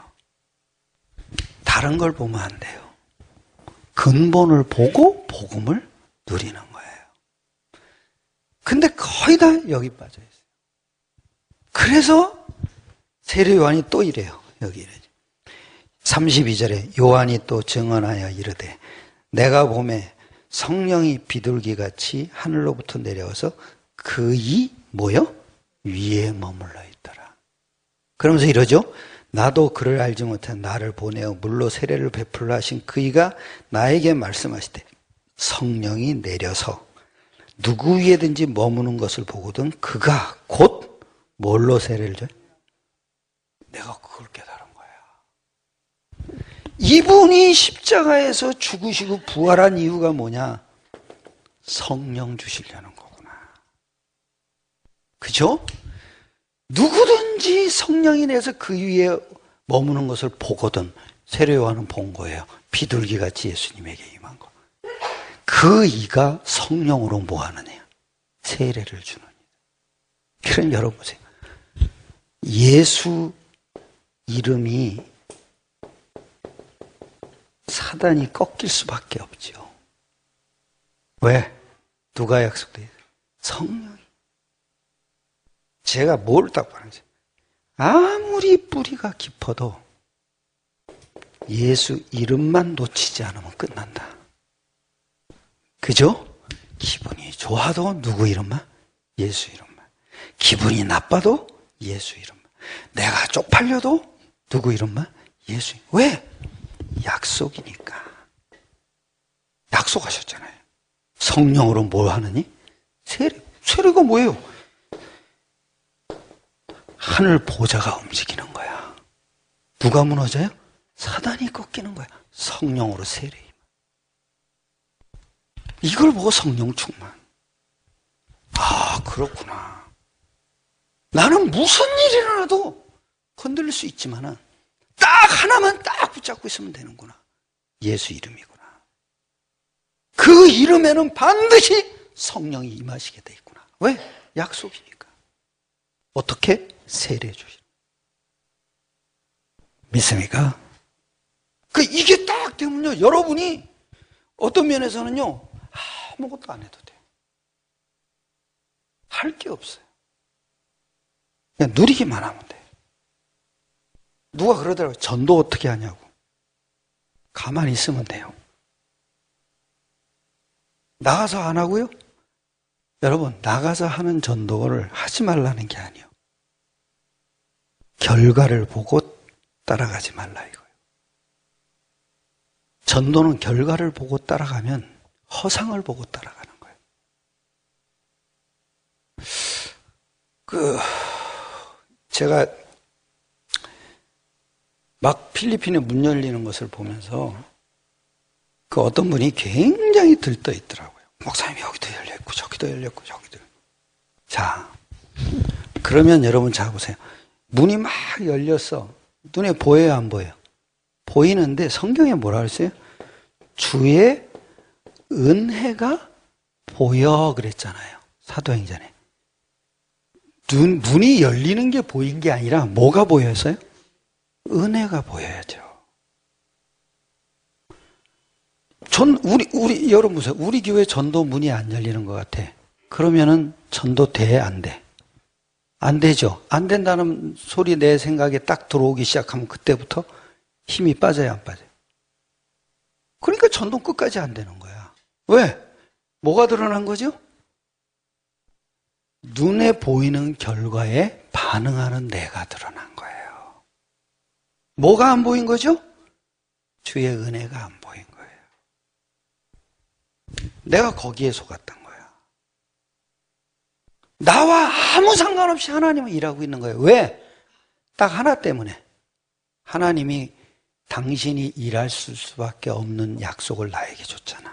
다른 걸 보면 안 돼요. 근본을 보고 복음을 누리는 거예요. 근데 거의 다 여기 빠져 있어요. 그래서 세례 요한이 또 이래요. 여기 이래. 삼십이 절에 요한이 또 증언하여 이르되 내가 보매 성령이 비둘기같이 하늘로부터 내려와서 그이 뭐요? 위에 머물러 있더라. 그러면서 이러죠. 나도 그를 알지 못한 나를 보내어 물로 세례를 베풀라 하신 그이가 나에게 말씀하시되 성령이 내려서 누구 위에든지 머무는 것을 보거든 그가 곧 뭘로 세례를 줘요? 내가 그걸 깨달은 거야. 이분이 십자가에서 죽으시고 부활한 이유가 뭐냐? 성령 주시려는 거구나. 그죠? 누구든지 성령이 내서 그 위에 머무는 것을 보거든. 세례 요한은 본 거예요. 비둘기같이 예수님에게 임한 거. 그 이가 성령으로 뭐 하느냐? 세례를 주느냐. 그럼 여러분 보세요. 예수 이름이 사단이 꺾일 수밖에 없죠. 왜? 누가 약속돼 있어요? 성령이. 제가 뭘 딱 말하지? 아무리 뿌리가 깊어도 예수 이름만 놓치지 않으면 끝난다. 그죠? 기분이 좋아도 누구 이름만? 예수 이름만. 기분이 나빠도 예수 이름만. 내가 쪽팔려도 누구 이름만? 예수 이름. 왜? 약속이니까. 약속하셨잖아요. 성령으로 뭘 하느니? 세례. 세례가 뭐예요? 하늘 보좌가 움직이는 거야. 누가 무너져요? 사단이 꺾이는 거야. 성령으로 세례. 이걸 보고 성령 충만. 아, 그렇구나. 나는 무슨 일이 일어나도 건들릴 수 있지만은 딱 하나만 딱 붙잡고 있으면 되는구나. 예수 이름이구나. 그 이름에는 반드시 성령이 임하시게 돼 있구나. 왜? 약속이니까. 어떻게? 세례 주시. 믿습니까? 그 이게 딱 되면요, 여러분이 어떤 면에서는요, 아무것도 안 해도 돼요. 할 게 없어요. 그냥 누리기만 하면 돼요. 누가 그러더라고요. 전도 어떻게 하냐고. 가만히 있으면 돼요. 나가서 안 하고요? 여러분, 나가서 하는 전도를 하지 말라는 게 아니에요. 결과를 보고 따라가지 말라 이거예요. 전도는 결과를 보고 따라가면 허상을 보고 따라가는 거예요. 그, 제가 막 필리핀에 문 열리는 것을 보면서 그 어떤 분이 굉장히 들떠 있더라고요. 목사님 여기도 열렸고 저기도 열렸고 저기도. 자, 그러면 여러분 자 보세요. 문이 막 열렸어. 눈에 보여요 안 보여요? 보이는데 성경에 뭐라 그랬어요? 주의 은혜가 보여 그랬잖아요. 사도행전에. 눈, 문이 열리는 게 보인 게 아니라 뭐가 보였어요? 은혜가 보여야죠. 전, 우리, 우리, 여러분 보세요. 우리 교회 전도 문이 안 열리는 것 같아. 그러면은 전도 돼, 안 돼? 안 되죠. 안 된다는 소리 내 생각에 딱 들어오기 시작하면 그때부터 힘이 빠져요, 안 빠져요? 그러니까 전도 끝까지 안 되는 거야. 왜? 뭐가 드러난 거죠? 눈에 보이는 결과에 반응하는 내가 드러난 거예요. 뭐가 안 보인 거죠? 주의 은혜가 안 보인 거예요. 내가 거기에 속았던 거야. 나와 아무 상관없이 하나님은 일하고 있는 거예요. 왜? 딱 하나 때문에. 하나님이 당신이 일할 수밖에 없는 약속을 나에게 줬잖아.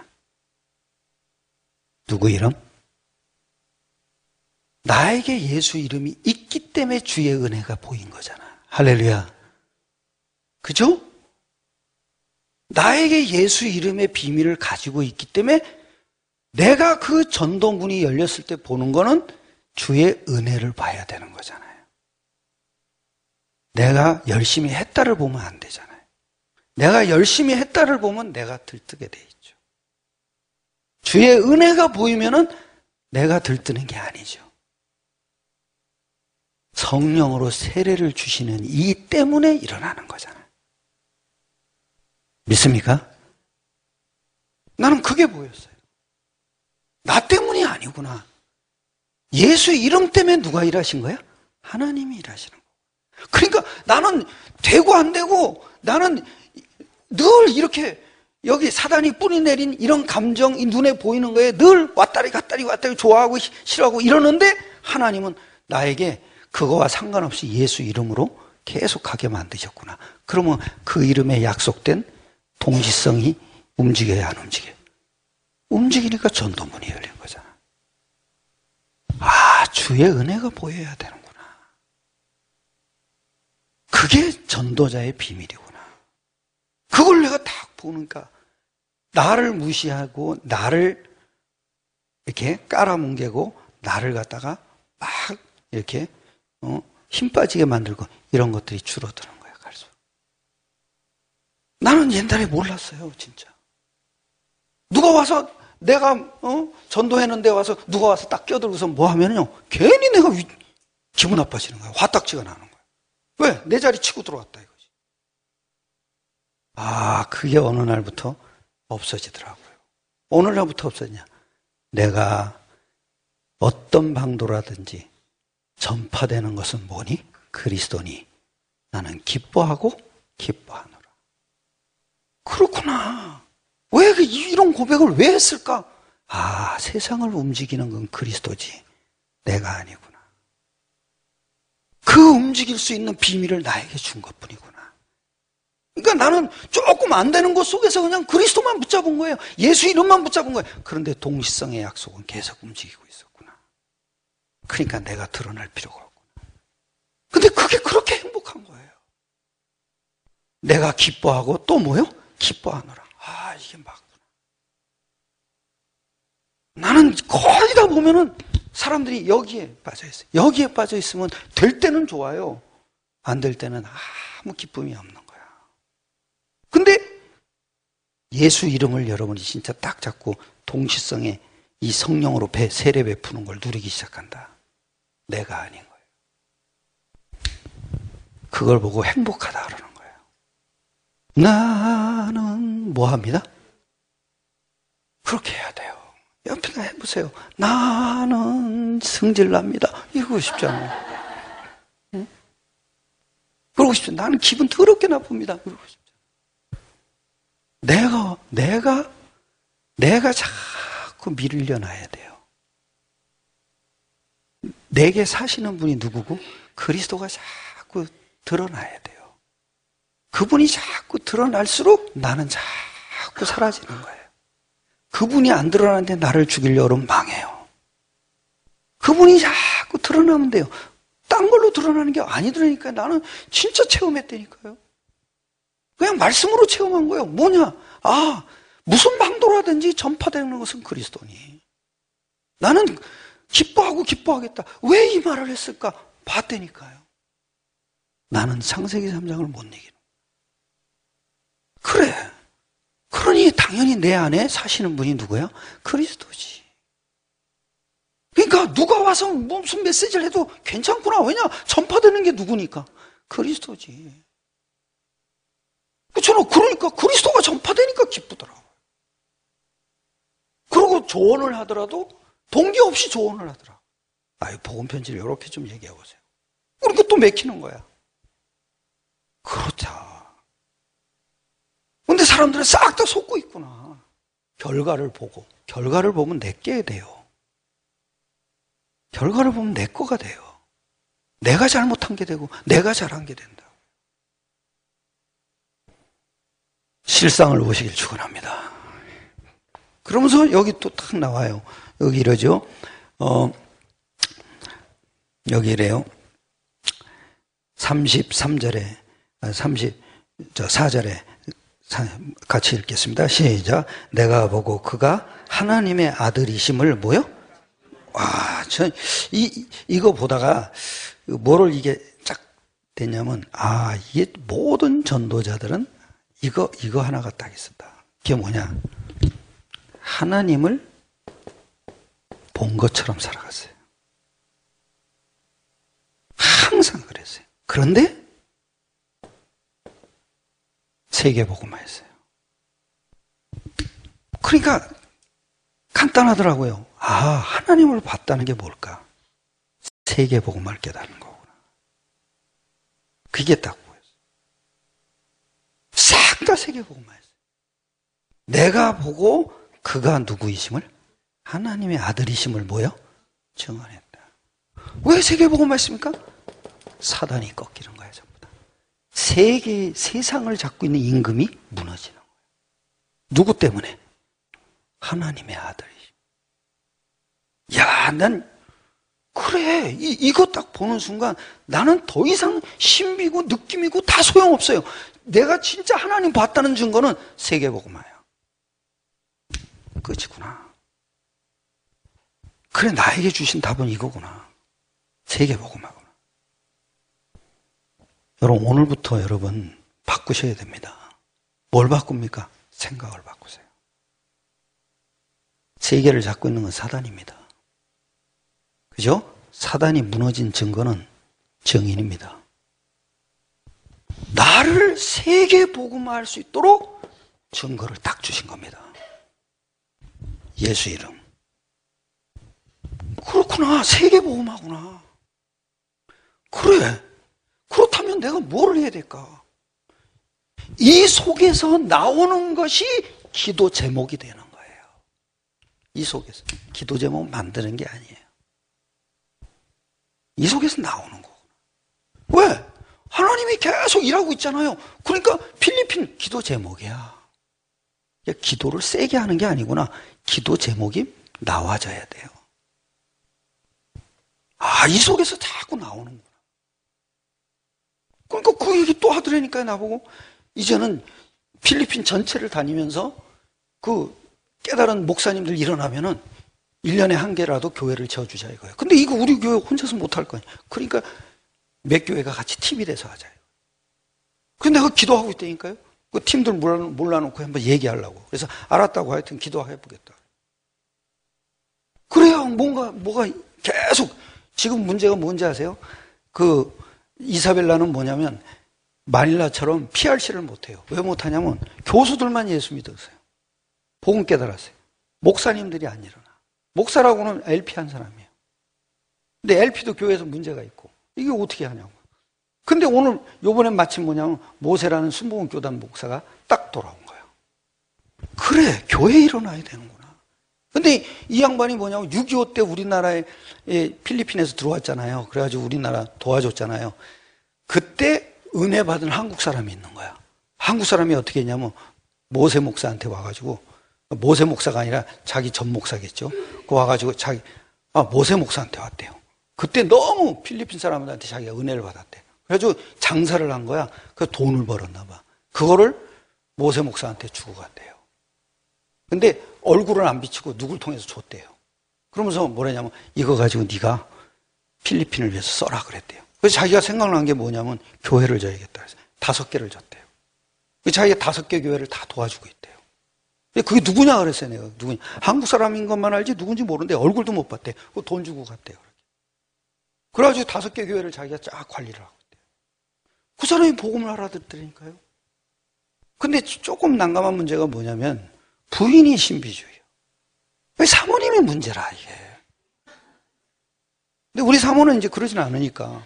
누구 이름? 나에게 예수 이름이 있기 때문에 주의 은혜가 보인 거잖아. 할렐루야. 그죠? 나에게 예수 이름의 비밀을 가지고 있기 때문에 내가 그 전도문이 열렸을 때 보는 거는 주의 은혜를 봐야 되는 거잖아요. 내가 열심히 했다를 보면 안 되잖아요. 내가 열심히 했다를 보면 내가 들뜨게 돼 있죠. 주의 은혜가 보이면은 내가 들뜨는 게 아니죠. 성령으로 세례를 주시는 이 때문에 일어나는 거잖아요. 믿습니까? 나는 그게 보였어요. 나 때문이 아니구나. 예수 이름 때문에 누가 일하신 거야? 하나님이 일하시는 거야. 그러니까 나는 되고 안 되고 나는 늘 이렇게 여기 사단이 뿌리내린 이런 감정이 눈에 보이는 거에 늘 왔다리 갔다리 왔다리 좋아하고 싫어하고 이러는데 하나님은 나에게 그거와 상관없이 예수 이름으로 계속 가게 만드셨구나. 그러면 그 이름에 약속된 동지성이 움직여야 안 움직여요? 움직이니까 전도문이 열린 거잖아. 아, 주의 은혜가 보여야 되는구나. 그게 전도자의 비밀이구나. 그걸 내가 딱 보니까 나를 무시하고 나를 이렇게 깔아뭉개고 나를 갖다가 막 이렇게 어, 힘 빠지게 만들고 이런 것들이 줄어드는 거야, 갈수록. 나는 옛날에 몰랐어요, 진짜. 누가 와서 내가 어? 전도했는데 와서 누가 와서 딱 껴들고서 뭐 하면요, 괜히 내가 위, 기분 나빠지는 거야. 화딱지가 나는 거야. 왜? 내 자리 치고 들어왔다 이거지. 아, 그게 어느 날부터 없어지더라고요. 오늘날부터 없어지냐? 내가 어떤 방도라든지 전파되는 것은 뭐니? 그리스도니. 나는 기뻐하고 기뻐하노라. 그렇구나. 왜 이런 고백을 왜 했을까? 아, 세상을 움직이는 건 그리스도지 내가 아니구나. 그 움직일 수 있는 비밀을 나에게 준 것뿐이구나. 그러니까 나는 조금 안 되는 것 속에서 그냥 그리스도만 붙잡은 거예요. 예수 이름만 붙잡은 거예요. 그런데 동시성의 약속은 계속 움직이고 있었구나. 그러니까 내가 드러날 필요가 없구나. 근데 그게 그렇게 행복한 거예요. 내가 기뻐하고 또 뭐요? 기뻐하노라. 아, 이게 맞구나. 나는 거의 다 보면은 사람들이 여기에 빠져 있어요. 여기에 빠져 있으면 될 때는 좋아요. 안 될 때는 아무 기쁨이 없는 거야. 근데 예수 이름을 여러분이 진짜 딱 잡고 동시성에 이 성령으로 배, 세례 베푸는 걸 누리기 시작한다. 내가 아닌 거예요. 그걸 보고 행복하다 그러는 거예요. 나는 뭐 합니다? 그렇게 해야 돼요. 옆에다 해보세요. 나는 승질납니다. 이러고 싶지 않아요? 응? 그러고 싶죠. 나는 기분 더럽게 나쁩니다. 그러고 싶죠. 내가, 내가, 내가 자꾸 밀려나야 돼요. 내게 사시는 분이 누구고? 그리스도가 자꾸 드러나야 돼요. 그분이 자꾸 드러날수록 나는 자꾸 사라지는 거예요. 그분이 안 드러나는데 나를 죽이려고 하면 망해요. 그분이 자꾸 드러나면 돼요. 딴 걸로 드러나는 게 아니더라니까요. 나는 진짜 체험했다니까요. 그냥 말씀으로 체험한 거예요. 뭐냐? 아, 무슨 방도라든지 전파되는 것은 그리스도니. 나는 기뻐하고 기뻐하겠다. 왜 이 말을 했을까? 봤다니까요. 나는 창세기 삼 장을 못 이기는. 그래. 그러니 당연히 내 안에 사시는 분이 누구야? 그리스도지. 그러니까 누가 와서 무슨 메시지를 해도 괜찮구나. 왜냐? 전파되는 게 누구니까? 그리스도지. 그렇잖아. 그러니까 그리스도가 전파되니까 기쁘더라고요. 그리고 조언을 하더라도 동기 없이 조언을 하더라. 아유, 복음 편지를 이렇게 좀 얘기해 보세요. 그러니까 또 맥히는 거야. 그렇죠. 근데 사람들은 싹 다 속고 있구나. 결과를 보고. 결과를 보면 내 게 돼요. 결과를 보면 내 거가 돼요. 내가 잘못한 게 되고 내가 잘한 게 된다. 실상을 보시길 축원합니다. 그러면서 여기 또 딱 나와요. 여기 이러죠. 어, 여기 이래요. 삼십삼 절에, 삼십사 절에 같이 읽겠습니다. 시작. 내가 보고 그가 하나님의 아들이심을 뭐요? 와, 전, 이, 이거 보다가 뭐를 이게 쫙 됐냐면, 아, 이게 모든 전도자들은 이거, 이거 하나가 딱 있었다. 그게 뭐냐? 하나님을 본 것처럼 살아갔어요. 항상 그랬어요. 그런데 세계복음화 했어요. 그러니까 간단하더라고요. 아, 하나님을 봤다는 게 뭘까? 세계복음화를 깨닫는 거구나. 그게 딱 보였어요. 싹 다 세계복음화했어요. 내가 보고 그가 누구이심을? 하나님의 아들이심을 뭐요? 증언했다. 왜 세계복음화했습니까? 사단이 꺾이는 거야, 전부 다. 세계, 세상을 잡고 있는 임금이 무너지는 거예요. 누구 때문에? 하나님의 아들이심. 야, 난, 그래. 이, 이거 딱 보는 순간 나는 더 이상 신비고 느낌이고 다 소용없어요. 내가 진짜 하나님 봤다는 증거는 세계복음화예요. 끝이구나. 그래, 나에게 주신 답은 이거구나. 세계복음화구나. 여러분, 오늘부터 여러분 바꾸셔야 됩니다. 뭘 바꿉니까? 생각을 바꾸세요. 세계를 잡고 있는 건 사단입니다. 그죠? 사단이 무너진 증거는 증인입니다. 나를 세계복음화할 수 있도록 증거를 딱 주신 겁니다. 예수 이름. 그렇구나. 세계복음하구나. 그래. 그렇다면 내가 뭘 해야 될까? 이 속에서 나오는 것이 기도 제목이 되는 거예요. 이 속에서. 기도 제목 만드는 게 아니에요. 이 속에서 나오는 거구나. 왜? 하나님이 계속 일하고 있잖아요. 그러니까 필리핀 기도 제목이야. 기도를 세게 하는 게 아니구나. 기도 제목이 나와져야 돼요. 아, 이 속에서 자꾸 나오는구나. 그러니까 그 얘기 또 하더라니까요, 나보고. 이제는 필리핀 전체를 다니면서 그 깨달은 목사님들 일어나면은 일 년에 한 개라도 교회를 지어주자 이거예요. 근데 이거 우리 교회 혼자서 못 할 거냐. 그러니까 몇 교회가 같이 팀이 돼서 하자요. 근데 내가 기도하고 있다니까요. 그 팀들 몰라놓고 한번 얘기하려고. 그래서 알았다고 하여튼 기도해보겠다. 그래야 뭔가, 뭐가 계속, 지금 문제가 뭔지 아세요? 그, 이사벨라는 뭐냐면, 마닐라처럼 피알씨를 못해요. 왜 못하냐면, 교수들만 예수 믿었어요. 복음 깨달았어요. 목사님들이 안 일어나. 목사라고는 엘피 한 사람이에요. 근데 엘피도 교회에서 문제가 있고, 이게 어떻게 하냐고. 근데 오늘, 요번엔 마침 뭐냐면, 모세라는 순복음 교단 목사가 딱 돌아온 거예요. 그래, 교회 일어나야 되는구나. 근데 이 양반이 뭐냐면, 육이오 때 우리나라에, 필리핀에서 들어왔잖아요. 그래가지고 우리나라 도와줬잖아요. 그때 은혜 받은 한국 사람이 있는 거야. 한국 사람이 어떻게 했냐면, 모세 목사한테 와가지고, 모세 목사가 아니라 자기 전 목사겠죠. 그 와가지고 자기, 아, 모세 목사한테 왔대요. 그때 너무 필리핀 사람들한테 자기가 은혜를 받았대. 그래가지고 장사를 한 거야. 그 돈을 벌었나 봐. 그거를 모세 목사한테 주고 갔대요. 근데 얼굴은 안 비치고 누굴 통해서 줬대요. 그러면서 뭐라냐면 이거 가지고 네가 필리핀을 위해서 써라 그랬대요. 그래서 자기가 생각난 게 뭐냐면 교회를 져야겠다. 그래서 다섯 개를 줬대요. 자기가 다섯 개 교회를 다 도와주고 있대요. 근데 그게 누구냐 그랬어요. 내가 누구냐. 한국 사람인 것만 알지 누군지 모르는데 얼굴도 못 봤대. 돈 주고 갔대요. 그래가지고 다섯 개 교회를 자기가 쫙 관리를 하고 있대요. 그 사람이 복음을 알아듣더라니까요. 근데 조금 난감한 문제가 뭐냐면 부인이 신비주의예요. 사모님이 문제라 이게. 근데 우리 사모는 이제 그러진 않으니까.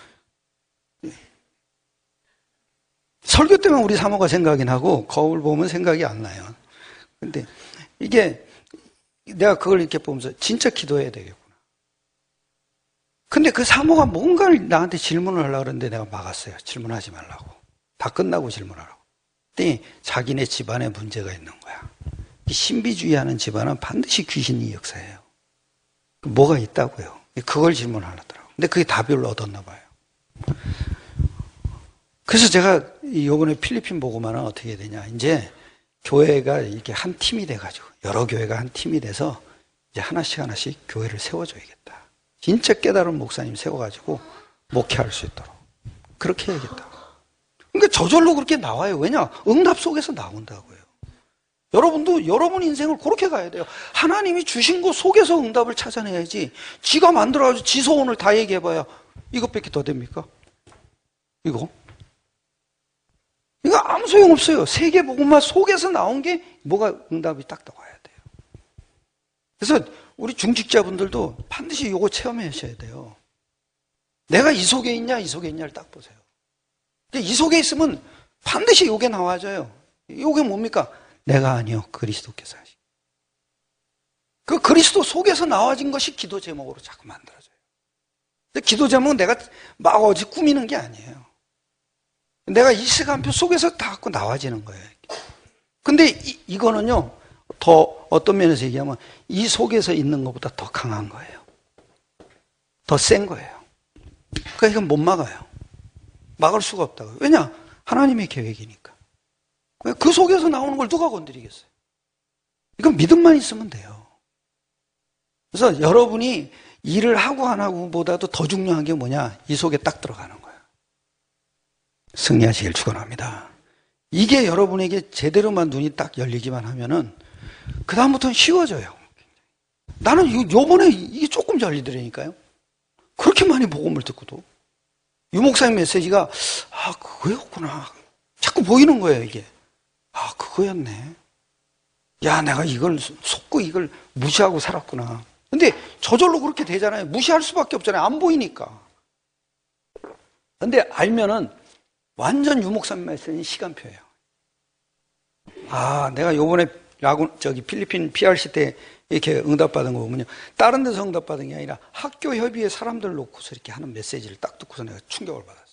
설교 때문에 우리 사모가 생각이 나고 거울 보면 생각이 안 나요. 근데 이게 내가 그걸 이렇게 보면서 진짜 기도해야 되겠구나. 근데 그 사모가 뭔가를 나한테 질문을 하려고 그러는데 내가 막았어요. 질문하지 말라고. 다 끝나고 질문하라고. 그랬더니 자기네 집안에 문제가 있는 거야. 신비주의하는 집안은 반드시 귀신이 역사해요. 뭐가 있다고요. 그걸 질문하더라고요. 근데 그게 답을 얻었나 봐요. 그래서 제가 이번에 필리핀 보고만은 어떻게 되냐. 이제 교회가 이렇게 한 팀이 돼가지고 여러 교회가 한 팀이 돼서 이제 하나씩 하나씩 교회를 세워줘야겠다. 진짜 깨달은 목사님 세워가지고 목회할 수 있도록 그렇게 해야겠다. 그러니까 저절로 그렇게 나와요. 왜냐? 응답 속에서 나온다고요. 여러분도 여러분 인생을 그렇게 가야 돼요. 하나님이 주신 것 속에서 응답을 찾아내야지 지가 만들어가지고 지 소원을 다 얘기해봐야 이것밖에 더 됩니까? 이거? 이거 아무 소용없어요. 세계복음화 속에서 나온 게 뭐가 응답이 딱 나와야 돼요. 그래서 우리 중직자분들도 반드시 이거 체험하셔야 돼요. 내가 이 속에 있냐 이 속에 있냐를 딱 보세요. 이 속에 있으면 반드시 이게 나와져요. 이게 뭡니까? 내가 아니요 그리스도께서 하시. 그 그리스도 속에서 나와진 것이 기도 제목으로 자꾸 만들어져요. 근데 기도 제목은 내가 막 어디 꾸미는 게 아니에요. 내가 이 시간표 속에서 다 갖고 나와지는 거예요. 근데 이, 이거는요, 더 어떤 면에서 얘기하면 이 속에서 있는 것보다 더 강한 거예요. 더 센 거예요. 그러니까 이건 못 막아요. 막을 수가 없다고요. 왜냐? 하나님의 계획이니까. 그 속에서 나오는 걸 누가 건드리겠어요? 이건 믿음만 있으면 돼요. 그래서 여러분이 일을 하고 안 하고보다도 더 중요한 게 뭐냐? 이 속에 딱 들어가는 거예요. 승리하시길 축원합니다. 이게 여러분에게 제대로만 눈이 딱 열리기만 하면은 그 다음부터는 쉬워져요. 나는 요번에 이게 조금 열리더라니까요. 그렇게 많이 복음을 듣고도 유 목사님 메시지가 아 그거였구나 자꾸 보이는 거예요. 이게 아 그거였네. 야, 내가 이걸 속고 이걸 무시하고 살았구나. 근데 저절로 그렇게 되잖아요. 무시할 수밖에 없잖아요. 안 보이니까. 근데 알면은 완전 유목사님 말씀이 시간표예요. 아, 내가 요번에 라군, 저기 필리핀 피알씨 때 이렇게 응답받은 거 보면요. 다른 데서 응답받은 게 아니라 학교 협의회 사람들 놓고서 이렇게 하는 메시지를 딱 듣고서 내가 충격을 받았어요.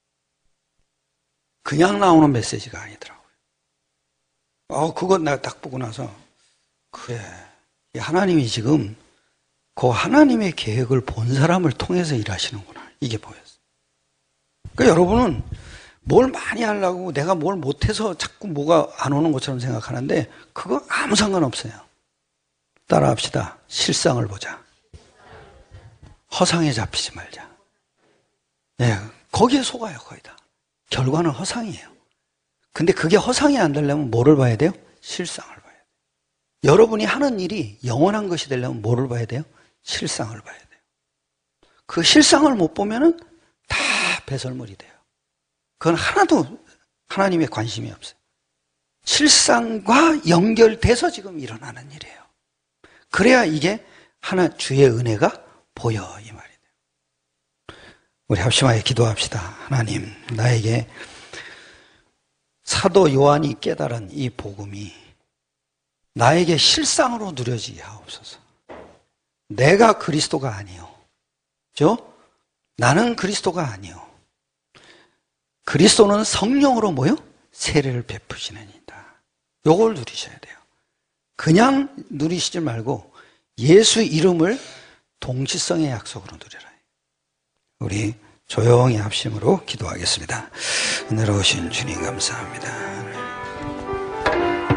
그냥 나오는 메시지가 아니더라고요. 어, 그건 내가 딱 보고 나서, 그래. 하나님이 지금 그 하나님의 계획을 본 사람을 통해서 일하시는구나. 이게 보였어요. 그러니까 여러분은 뭘 많이 하려고 내가 뭘 못해서 자꾸 뭐가 안 오는 것처럼 생각하는데 그거 아무 상관없어요. 따라합시다. 실상을 보자. 허상에 잡히지 말자. 네, 거기에 속아요, 거의 다. 결과는 허상이에요. 근데 그게 허상이 안 되려면 뭐를 봐야 돼요? 실상을 봐야 돼요. 여러분이 하는 일이 영원한 것이 되려면 뭐를 봐야 돼요? 실상을 봐야 돼요. 그 실상을 못 보면은 다 배설물이 돼요. 그건 하나도 하나님의 관심이 없어요. 실상과 연결돼서 지금 일어나는 일이에요. 그래야 이게 하나 주의 은혜가 보여, 이 말이 돼요. 우리 합심하여 기도합시다. 하나님, 나에게 사도 요한이 깨달은 이 복음이 나에게 실상으로 누려지게 하옵소서. 내가 그리스도가 아니요. 저 나는 그리스도가 아니요. 그리스도는 성령으로 뭐요? 세례를 베푸시느니라. 요걸 누리셔야 돼요. 그냥 누리시지 말고 예수 이름을 동시성의 약속으로 누려라. 우리 조용히 합심으로 기도하겠습니다. 은혜로우신 주님 감사합니다.